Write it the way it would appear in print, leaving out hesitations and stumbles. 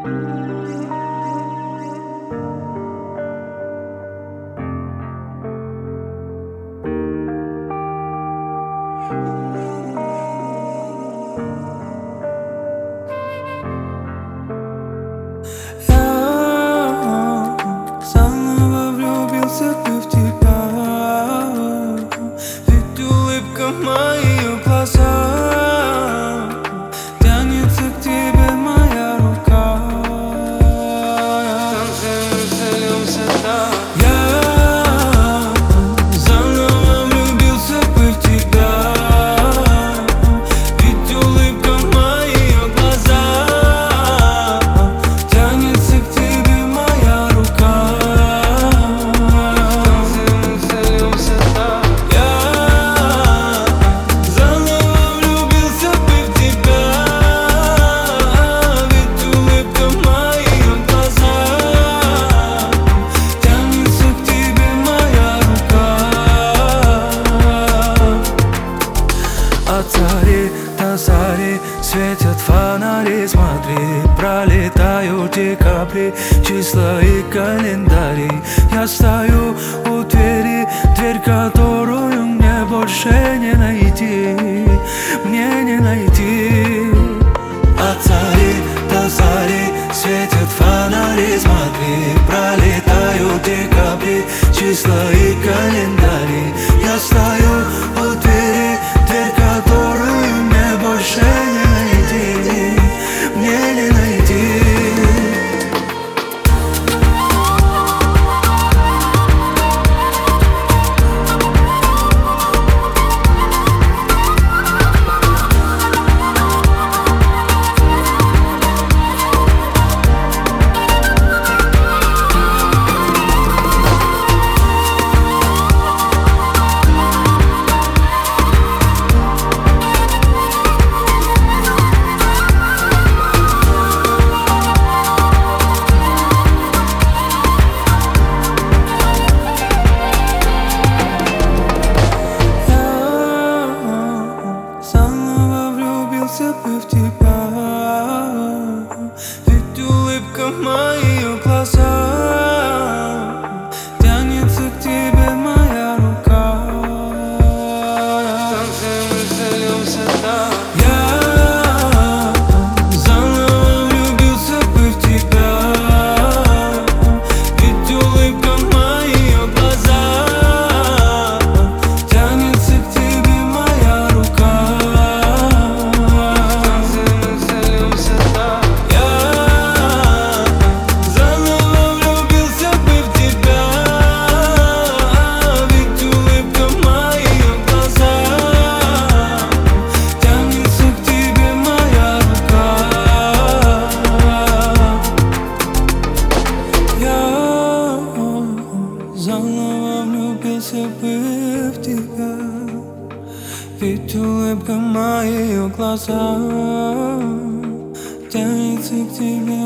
Заново влюбился бы в тебя, ведь улыбка в моих глазах, тянется к тебе моя рука. Танцуем, зальемся, да. Я заново влюбился бы в тебя, ведь улыбка в моих глазах, тянется к тебе моя рука. Танцуем, зальемся, да. Я заново влюбился бы в тебя, ведь улыбка в моих глазах, тянется к тебе моя рука. От зари до зари светят фонари, смотри, пролетают декабри, числа и календари. Я стою у двери, дверь, которую мне больше не найти, мне не найти. От зари до зари светят фонари, смотри, пролетают декабри, числа и календари. Я стою у двери, дверь, которую мне больше не найти, мне не найти. Заново влюбился бы в тебя, ведь улыбка в моих глазах, тянется к тебе моя рука. Танцуем и зальемся, да. Я заново влюбился бы в тебя, ведь улыбка в моих глазах, тянется к тебе моя рука. Заново влюбился бы в тебя, ведь улыбка в моих глазах, тянется к тебе